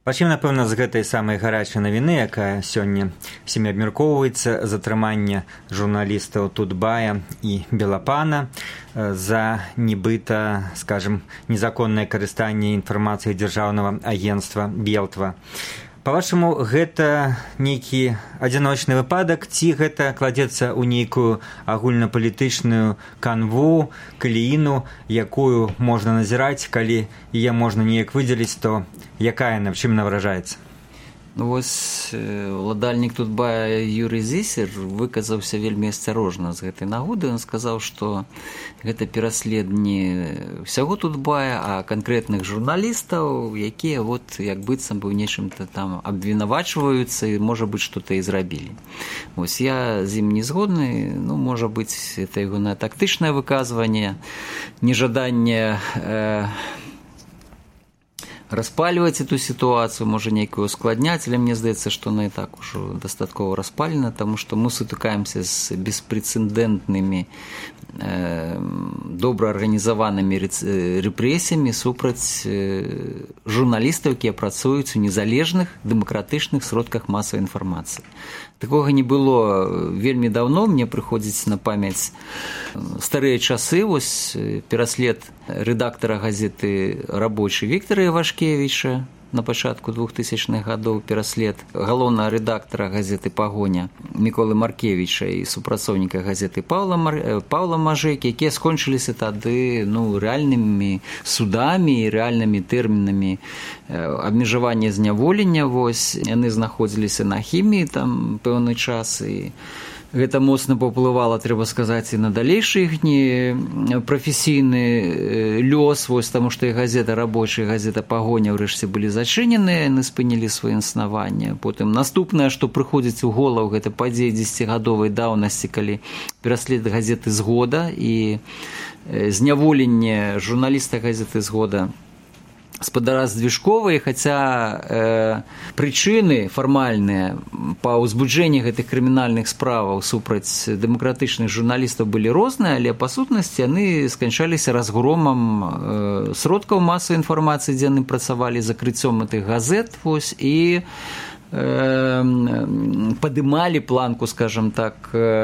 Пачнем, напэўна, з гэтай самай гарачай навіны, якая сёння всімі абмяркоўваецца, затрымання журналістаў Тутбая і Белапана за нібыта, скажем, незаконнае карыстанне інфармацыяй дзяржаўнага агенцтва Белтва. Па-вашаму, гэта нейкі адзіночны выпадак, ці гэта кладзецца ў нейкую агульнапалітычную канву, калііну, якую можна назіраць, калі яе можна неяк выдзеліць, то якая яна, чым яна выражаецца? Ну вось ўладальнік Тутбая Юрый Зісер выказаўся вельмі асцярожна з гэтай нагоды. Ён сказаў, што гэта пераследаванне ўсяго Тутбая, а канкрэтных журналістаў, якія як быццам бы ў нечым-то там абвінавачваюцца і, можа быць, што-то і зрабілі. Вось я з ім не згодны. Ну, можа быць, это ягонае тактычнае выказванне, нежаданне распальваць эту сітуацыю, можа нейкую ускладняць, але мне здаецца, што она і так ужо дастаткова распалена, таму што мы сутыкаемся з беспрэцэдэнтнымі добра арганізаванымі рэпрэсіямі супраць журналістаў, якія працуюць у незалежных дэмакратычных сродках масавай інфармацыі. Такога не было вельмі даўно. Мне прыходзіць на памяць старыя часы. Вось пераслед рэдактара газеты «Рабочий» Віктара Івашкевіча на пачатку 2000-х гадоў, пераслед галоўнага рэдактара газеты «Пагоня» Міколы Маркевіча і супрацоўніка газеты Паўла Мажэкі, якія скончыліся тады рэальнымі судамі і рэальнымі тэрмінамі абмежавання зняволення. Вось яны знаходзіліся на хіміі там пэўны час, і гэта моцна паўплывала, трэба сказаць, і на далейшы іхні прафесійны лёс, вось, таму што і газета «Рабочий», і газета «Пагоня» ўрэшце былі зачыненыя, яны спынілі сваё існаванне. Потым наступнае, што прыходзіць у голову, гэта падзеі 10-гадовай даўнасці, калі пераслед газеты «Згода» і зняволенне журналіста газеты «Згода» спадара Здвижковай, хаця прычыны фармальныя па ўзбуджэнні гэтых крымінальных справаў супраць дэмакратычных журналістаў былі розныя, але па сутнасці яны сканчаліся разгромам сродкаў масавай інфармацыі, дзе яны працавалі, закрыццём гэтых газет, вось, і падымалі планку, скажем так,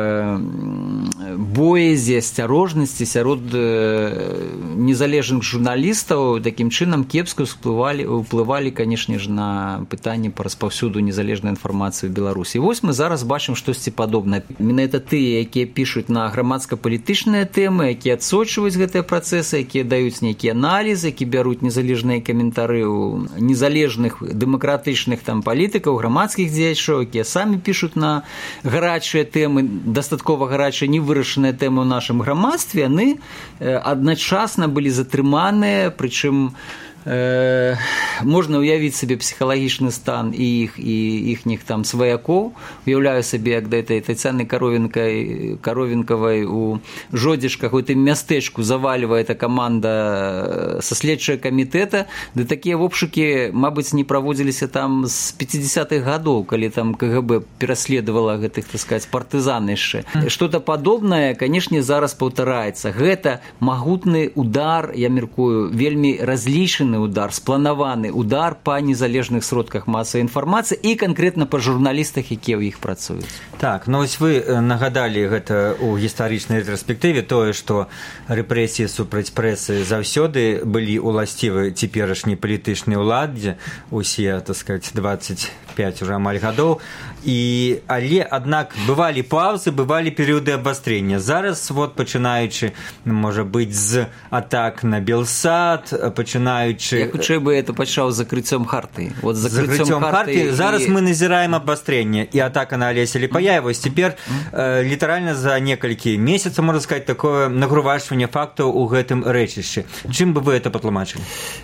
боязі, асцярожнасці сярод незалежных журналістаў, такім чынам кепска ўплывалі, канешне ж, на пытанне па распаўсюду незалежнай інфармацыі ў Беларусі. І вось мы зараз бачым штосьці падобнае. Менавіта тыя, якія пішуць на грамадска-палітычныя тэмы, якія адсочваюць гэтыя працэсы, якія даюць нейкія аналізы, якія бяруць незалежныя каментары ў незалежных дэмакратычных там палітыкаў, грамадскіх дзеячоў, якія самі пішуць на гарачыя тэмы, дастаткова гарачыя, невырашаныя тэмы ў нашым грамадстве, яны адначасна былі затрыманыя, прычым можна ўявіць сабе псіхалагічны стан і іхніх там сваякоў. Уяўляю сабе, як да этой Тацяны Каровенкавай у Жодзішках, у тым мястэчку завальвае эта каманда са следчага камітэта, ды такія обшукі, мабыць, не праводзіліся там з 50-х гадоў, калі там КГБ пераследавала гэтых, так сказаць, партызан яшчэ. Што-то падобнае, канешне, зараз паўтараецца. Гэта магутны удар, я меркую, вельмі разлічаны удар, спланаваны удар па незалежных сродках масавай інфармацыі і канкрэтна па журналістах, якія ў іх працуюць. Так, ну вось вы нагадалі гэта ў гістарычнай рэтраспектыве, тое, што рэпрэсіі супраць прэсы заўсёды былі ўласцівы цяперашняй палітычнай уладзе, усе, так сказаць, 25 уже амаль гадоў, але, аднак, бывалі паўзы, бывалі перыяды абвастрэння. Зараз, вот, пачынаючы, можа быць, з атак на Белсад, пачынаючы... Я хутчэй бы это пачаў з закрыццём Хартыі. Вот з закрыццём Хартыі. Зараз мы назіраем абвастрэнне і атака на Алеся Ліпая. Вось цяпер літаральна за некалькі месяцаў, можна сказаць, такое нагрувашванне фактаў у гэтым рэчышчы. Чым бы вы это патлумачылі?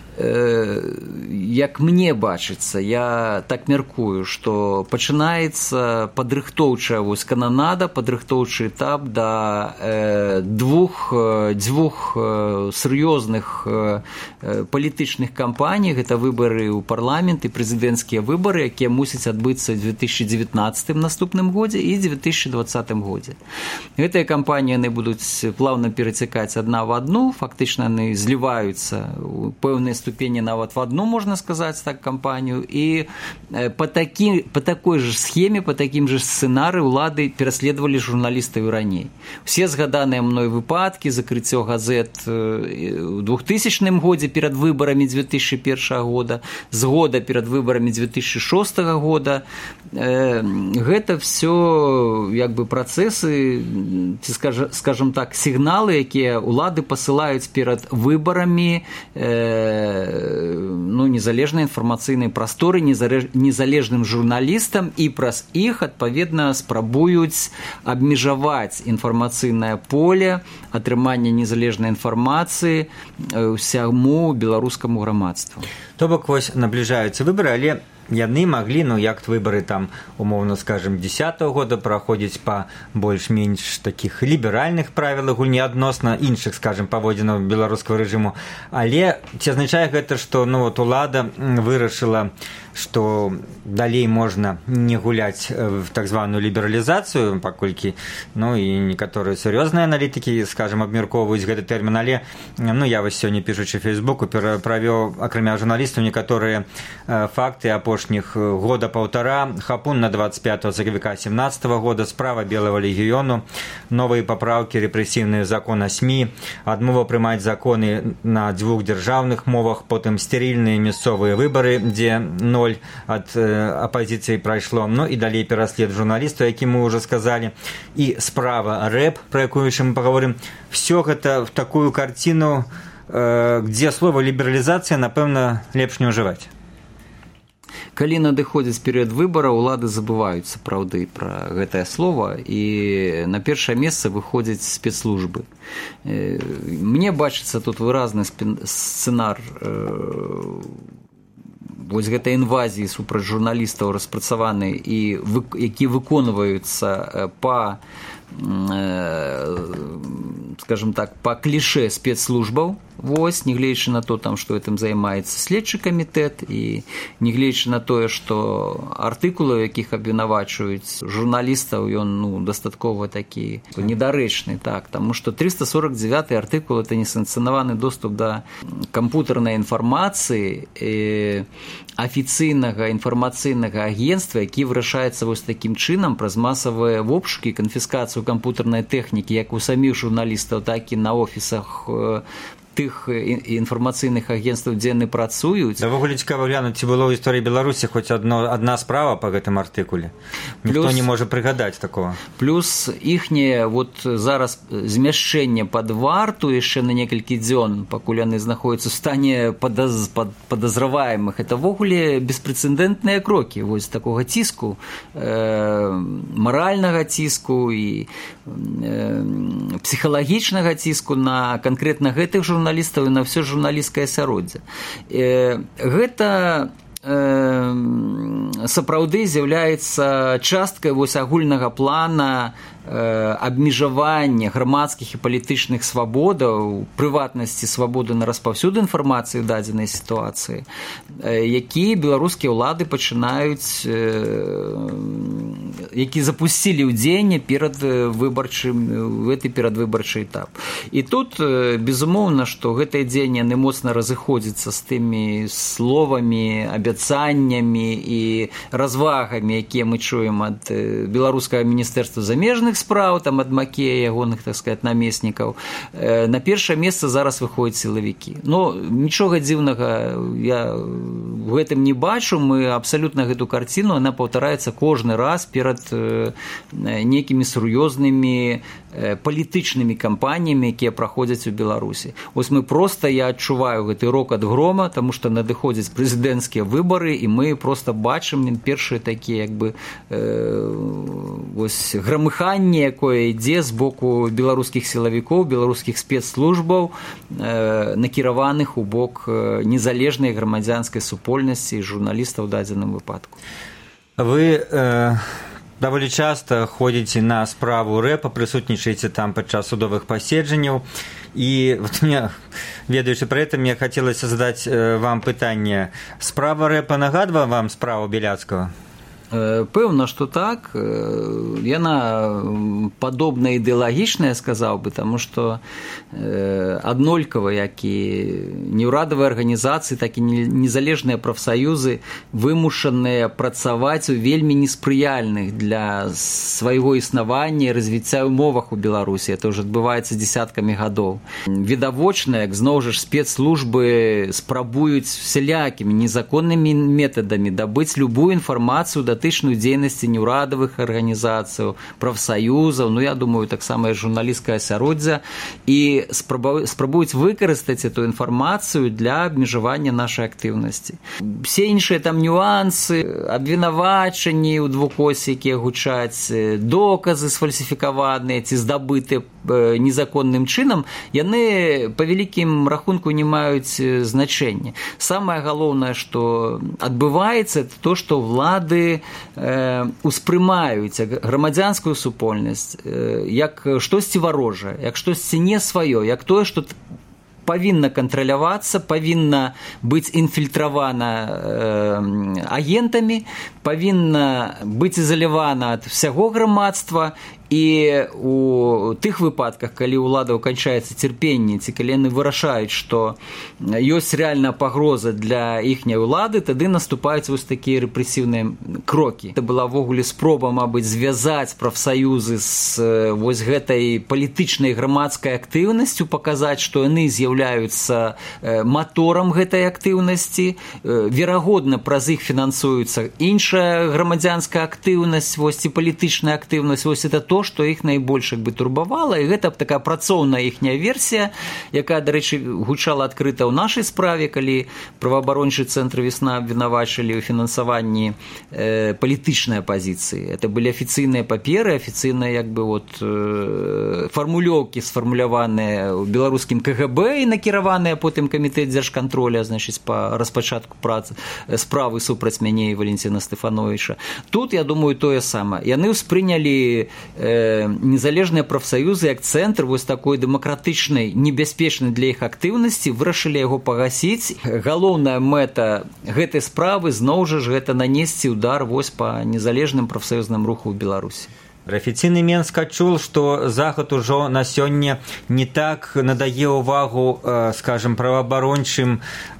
Як мне бачыцца, я так мяркую, што пачынаецца падрыхтоўчая вось кананада, падрыхтоўчы этап да дзвюх сур'ёзных палітычных кампаній. Гэта гэта выбары ў парламент і прэзідэнцкія выбары, якія мусяць адбыцца ў 2019 наступным годзе і 2020 годзе. Гэтыя кампаніі яны будуць плаўна перацякаць адна в адну, фактычна яны зліваюцца у пэўнай ступені нават в одну, можна сказаць так, кампанію, і по такой же схеме, по такім же сцэнары ўлады пераследавалі журналістаў раней. Усе згаданыя мной выпадкі, закрыццё газет у 2000 годзе перад выбарамі 2001 года, згода перад выбарамі 2006 года, гэта все як бы працэсы, ці скажем так, сігналы, якія ўлады пасылаюць перад выбарамі незалежнай інфармацыйнай прасторы, незалежным журналістам, і праз іх, адпаведна, спрабуюць абмежаваць інфармацыйнае поле атрымання незалежнай інфармацыі ўсяму беларускаму грамадству. То бок, вось набліжаюцца выбары, але яны маглі, як выбары там, умоўна скажем, 10-го года праходзіць па больш-менш такіх ліберальных правілах гульні адносна іншых, скажем, паводзінаў беларускага рэжыму. Але ці азначае гэта, што улада вырашыла, што далей можна не гуляць в так званую лібералізацыю, паколькі і некаторыя сур'ёзныя аналітыкі, скажем, абмяркоўваюць гэты тэрмін, але я вось сёння, пішучы Фейсбуку, правёў, акрамя журналістаў, некаторыя факты апошніх года-паўтара. Хапун на 25 сакавіка 2017 года, справа Белого легіёну, новыя папраўкі, рэпрэсіўныя закон о СМІ, адмова прымаць законы на 2 дзяржаўных мовах, потым стерильныя мясцовыя выбары, дзе 0 ад апазіцыі прайшло, і далей пераслед журналістаў, які мы ўжо сказалі, і справа рэп, про якую яшчэ мы паговорым. Все гэта в такую карціну, где слово лібералізацыя, напэўна, лепш не ўжываць. Калі надыходзіць перыяд выбара, улады забываюць сапраўды пра гэтае слова, і на першае месца выходзяць спецслужбы. Мне бачыцца тут выразны сцэнар вось гэтай інвазіі супраць журналістаў распрацаваны і які выконваюцца па, скажем так, па кліше спецслужбаў, вось, нягледзячы на то, што гэтым займаецца следчы камітэт, і нягледзячы на тое, што артыкулы, у якіх абвінавачваюць журналістаў, ён дастаткова такі недарэчны, так, таму што 349 артыкул – это несанкцыянаваны доступ да кампутарнай інфармацыі афіцыйнага інфармацыйнага агенцтва, які вырашаецца вось такім чынам праз масавыя обшукі, канфіскацыю кампутарнай тэхнікі, як у саміх журналістаў, так і на офісах тых інфармацыйных агенцтваў, дзе яны працуюць. Давогуле цікава глянуць, ці было ў гісторыі Беларусі хоць адна справа па гэтым артыкуле. Ніхто не можа прыгадаць такого. Плюс іхняе зараз змяшчэнне пад варту яшчэ на некалькі дзён, пакуль яны знаходзяцца ў стане падазраваемых, это вогуле беспрэцэдэнтныя крокі вось такога ціску, маральнага ціску і псіхалагічнага ціску на канкрэтна гэтых журналістаў і на ўсё журналісцкае асяроддзе. Гэта сапраўды з'яўляецца часткай вось агульнага плана абмежавання грамадскіх і палітычных свабодаў, прыватнасці, свабоды на распаўсюд інфармацыі ў дадзенай сітуацыі, які беларускія ўлады пачынаюць, які запусцілі ў дзеянне перад гэты перадвыбарчы этап. І тут, безумоўна, што гэтае дзеянне яны моцна разыходзяцца з тымі словамі, абяцаннямі і развагамі, якія мы чуем ад беларускага міністэрства замежных справ, там ад Макея, ягоных, так сказать, намеснікаў. На першае месца зараз выходзяць сілавікі. Нічога дзіўнага я в гэтым не бачу, мы абсалютна гэту карціну, она паўтараецца кожны раз перад нейкімі сур'ёзнымі палітычнымі кампаніямі, якія праходзяць у Беларусі. Вось мы проста, я адчуваю гэты рок ад грома, таму што надыходзяць прэзідэнцкія выбары, і мы проста бачым першыя такія, як бы, вось грамыханні, якое ідзе з боку беларускіх сілавікоў, беларускіх спецслужбаў, накіраваных у бок незалежнай грамадзянскай супольнасці і журналістаў у дадзеным выпадку. Вы даволі часта ходзіце на справу рэпа, прысутнічаеце там падчас судовых паседжанняў. І вот мне, ведаючы пра гэта, мне хацелася задаць вам пытанне. Справа рэпа нагадвае вам справу Беляцкага? Пэўна, што так. Яна падобна ідэалагічная, сказаў бы, таму што аднолькава, як і неўрадавыя арганізацыі, так і незалежныя прафсаюзы вымушаныя працаваць у вельмі неспрыяльных для свайго існавання і развіцця умовах у Беларусі. Это ўжо адбываецца дзесяткамі гадоў. Відавочна, як зноў жа спецслужбы спрабуюць всялякімі незаконнымі метадамі дабыць любую інфармацыю датычную дзейнасці неўрадавых арганізацыяў, прафсаюзаў, ну, я думаю, таксама і журналісцкае асяроддзя, і спрабуюць выкарыстаць эту інфармацыю для абмежавання нашай актыўнасці. Все іншыя там нюансы, абвінавачанні ў двукосе, якія гучаць, доказы сфальсіфікаваныя ці здабытыя незаконным чынам, яны па вялікім рахунку не маюць значэння. Самае галоўнае, што адбываецца, это то, што ўлады успрымаюць грамадзянскую супольнасць як штосьці варожае, як штосьці не сваё, як тое, што павінна кантралявацца, павінна быць інфільтравана агентамі, павінна быць ізалявана ад усяго грамадства. І у тых выпадках, калі ўладаў канчаецца цярпенне, ці калі яны вырашаюць, што ёсць рэальная пагроза для іхняй улады, тады наступаюць вось такія рэпрэсіўныя крокі. Это была ввогуле спроба, мабыць, звязаць прафсаюзы з вось гэтай палітычнай грамадскай актыўнасцю, паказаць, што яны з'яўляюцца маторам гэтай актыўнасці. Верагодна, праз іх фінансуецца іншая грамадзянская актыўнасць, вось ці палітычная актыўнасць, вось это то, што іх найбольш як бы турбавала, і гэта такая працоўная іхняя версія, якая, дарэчы, гучала адкрыта ў нашай справе, калі праваабарончы цэнтр «Весна» абвінавачылі ў фінансаванні палітычнай апазіцыі. Это былі афіцыйныя паперы, афіцыйныя як бы вот фармулёўкі сфармуляваныя ў беларускім КГБ і накіраваныя потым камітэт дзяржкантроля, значыць, па распачатку працы справы супраць мяне і Валентина Стефановича. Тут, я думаю, тое самае. Яны ўспрынялі незалежныя прафсаюзы як цэнтр вось такой дэмакратычнай, небяспечнай для іх актыўнасці, вырашылі яго пагасіць. Галоўная мэта гэтай справы зноў жа гэта нанесці удар вось па незалежным прафсаюзным руху ў Беларусі. Афіцыйны Менск адчуў, што Захад ужо на сёння не так надае ўвагу, скажем, праваабарончым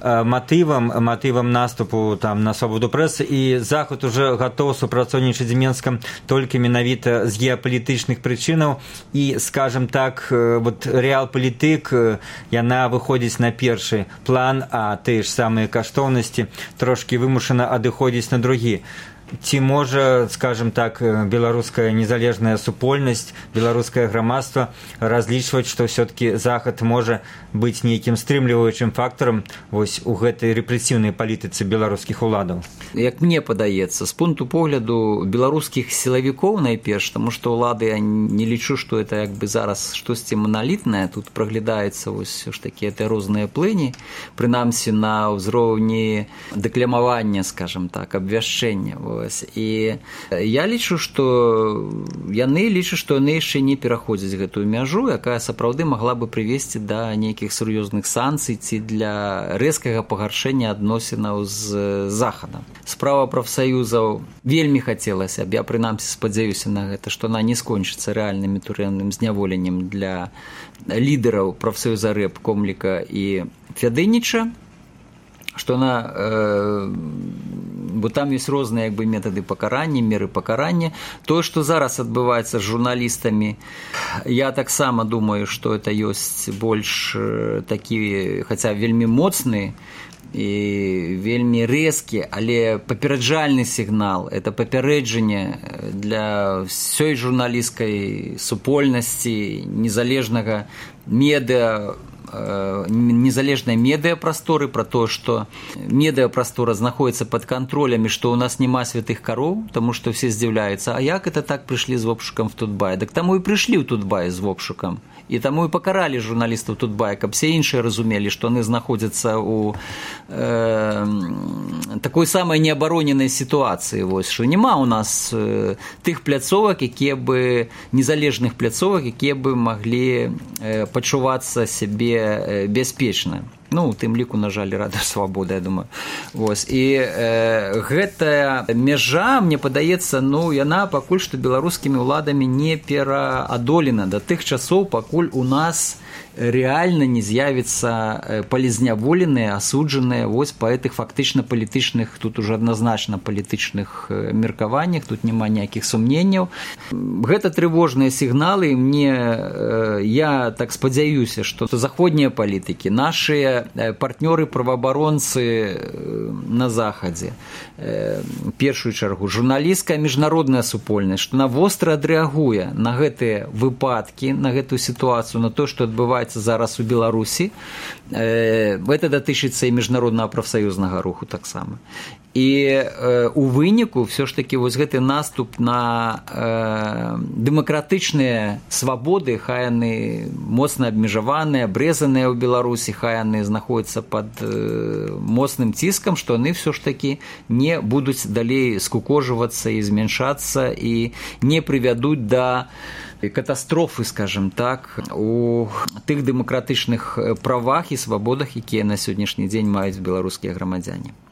матывам наступу там на свабоду прэсы, і Захад уже гатоў супрацоўнічаць з Менскам толькі менавіта з геапалітычных прычынаў, і, скажем так, вот рэалпалітык, яна выходзіць на першы план, а тыя ж самыя каштоўнасці трошкі вымушана адыходзіць на другі. Ці можа, скажем так, беларуская незалежная супольнасць, беларускае грамадства разлічваць, што ўсё-таки Захад можа быць нейкім стрымліваючым фактарам вось у гэтай рэпрэсіўнай палітыцы беларускіх уладаў? Як мне падаецца, з пункту погляду беларускіх сілавікоў найперш, таму што ўлады, я не лічу, што это як бы зараз штосьці маналітнае, тут праглядаецца вось ж такі розныя плыні, прынамсі на ўзроўні дэкламавання, скажем так, абвяшчэння. І я лічу, што яны лічаць, што яны яшчэ не пераходзяць гэтую мяжу, якая сапраўды магла бы прывесці да нейкіх сур'ёзных санкцый ці для рэзкага пагаршэння адносінаў з Захадам. Справа прафсаюзаў вельмі хацелася б, я прынамсі спадзяюся на гэта, што она не скончыцца рэальным і турэмным зняволеннем для лідараў прафсаюза рэп Комліка і Фядыніча, што она, бо там ёсць розныя як бы метады пакарання, меры пакарання. Тое, што зараз адбываецца з журналістамі, я таксама думаю, што это ёсць больш такі, хаця вельмі моцны і вельмі рэзкі, але папераджальны сігнал, это папярэджанне для ўсёй журналісцкай супольнасці, незалежнага медыа незалежнай медыапрасторы, пра тое, што медыапрастора знаходіцца пад кантролем і што ў нас няма святых кароў, таму што все здзіўляюцца, а як это так прыйшлі з обшукам в Тутбае? Дык таму і прыйшлі ў Тутбае з обшукам. І таму і пакаралі журналістаў Тутбая, каб все іншыя разумелі, што яны знаходзяцца ў такой самай неабароненай сітуацыі, вось, што няма ў нас тых пляцовак, якія бы незалежных пляцовак, якія бы маглі пачувацца сябе бяспечна. Ну, у тым ліку, на жаль, Рада Свабоды, я думаю. Вось. І гэтая мяжа, мне падаецца, ну, яна пакуль што беларускімі ўладамі не пераадолена да тых часоў, пакуль у нас рэальна не з'явіцца палізняволеныя, асуджаныя вось па гэтых фактычна палітычных, тут уже адназначна палітычных меркаваннях, тут няма ніякіх сумненняў. Гэта трывожныя сігналы, і я так спадзяюся, што заходнія палітыкі, нашыя партнёры-праваабаронцы на захадзе, першую чаргу, журналісцкая міжнародная супольнасць, што на востра адрэагуе на гэтыя выпадкі, на гэтую сітуацыю, на то, што адбываецца зараз у Беларусі. Гэта датычыцца і міжнароднага прафсаюзнага руху таксама. І у выніку все ж таки вось гэты наступ на дэмакратычныя свабоды, хай яны моцна абмежаваныя, абрэзаныя ў Беларусі, хай яны знаходзяцца пад моцным ціскам, што яны все ж таки не будуць далей скукожвацца і змяншацца і не прывядуць да катастрофы, скажем так, у тых дэмакратычных правах і свабодах, якія на сённяшні дзень маюць беларускія грамадзяне.